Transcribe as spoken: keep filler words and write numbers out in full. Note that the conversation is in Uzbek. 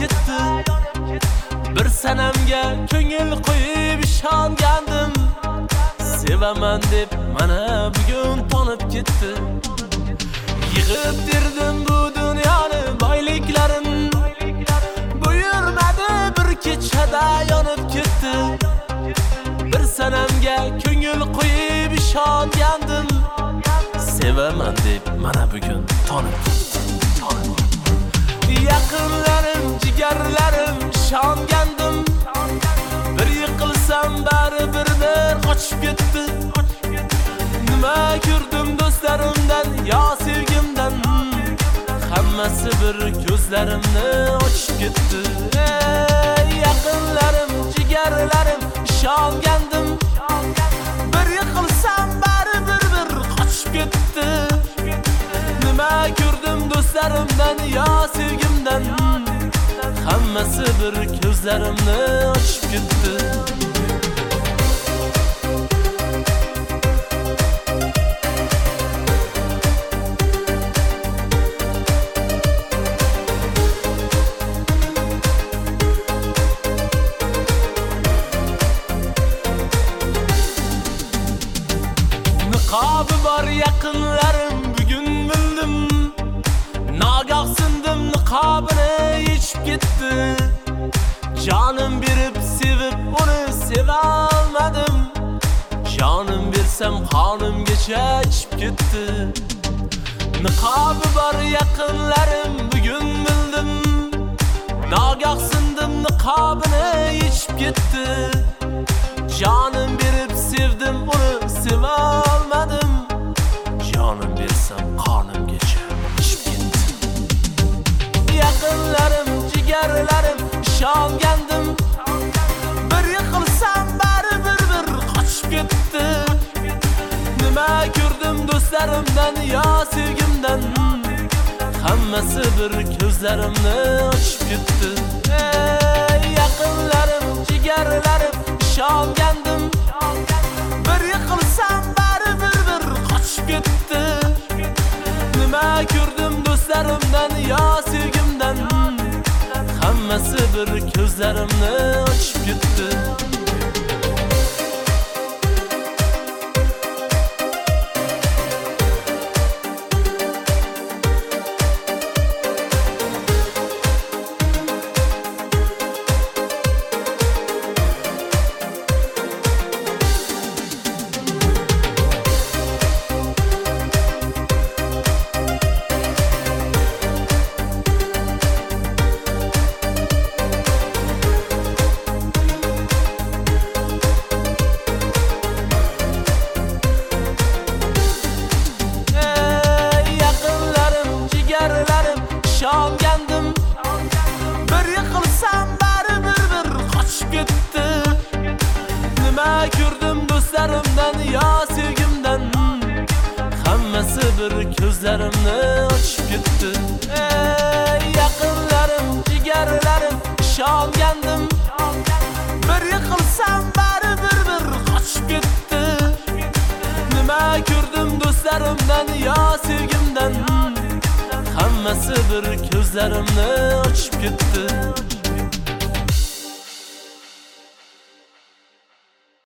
ketdi. Bir sanamga ko'ngil qo'yib ishongandim. Sevaman deb mana bugun tonib ketdi. Yig'ib dirdim bu dunyoni boyliklarim, buyurmadi bir kechada yonib ketdi. Bir sanamga ko'ngil qo'yib ishongandim. Sevaman deb mana bugun tonib ketdi. Yaqinlarim, jigarlarim ishongandim. Bir yiqilsam bari birdan qochib ketdi. Nima ko'rdim do'stlarimdan yo sevgimdan, hammasi bir ko'zlarimni ochib ketdi. Yaqinlarim, jigarlarim ishongandim. Bir yiqilsam bari bir bir qochib ketdi. Nima ko'rdim do'stlarimdan yo sevgimdan, hammasi bir ko'zlarimni ochib ketdi. Niqobi bor yaqinlarim bugun bildim. Nagah sindim, niqobini yechib ketdi. Jonim berib sevib uni seva olmadim. Jonim bersam qonimgacha ichib ketdi. Niqobi bor yaqinlarim bugun bildim. Nagah sindim, niqobini yechib ketdi. Jonim berib sevdim uni seva olmadim. Jonim bersam qonimgacha ichib ketdi. Yaqinlarim, jigarlarim ishongandim. Bir yiqilsam bari bir bir qochib ketdi. Nima ko'rdim do'stlarimdan yo sevgimdan, hammasi bir ko'zlarimni ochib ketdi. Yaqinlarim, jigarlarim ishongandim. Bir yiqilsam bari bir bir qochib ketdi. Nima ko'rdim do'stlarimdan yo sevgimdan, hammasi bir ko'zlarimni ochib ketdi. Ishongandim. Bir yiqilsam bari bir bir qochib ketdi. Nima ko'rdim do'stlarimdan yo sevgimdan, hammasi bir ko'zlarimni ochib ketdi. Yaqinlarim, jigarlarim ishongandim. Bir yiqilsam bari bir bir qochib ketdi. Nima ko'rdim do'stlarimdan yo sevgimdan, hammasi bir ko'zlarimni ochib ketdi.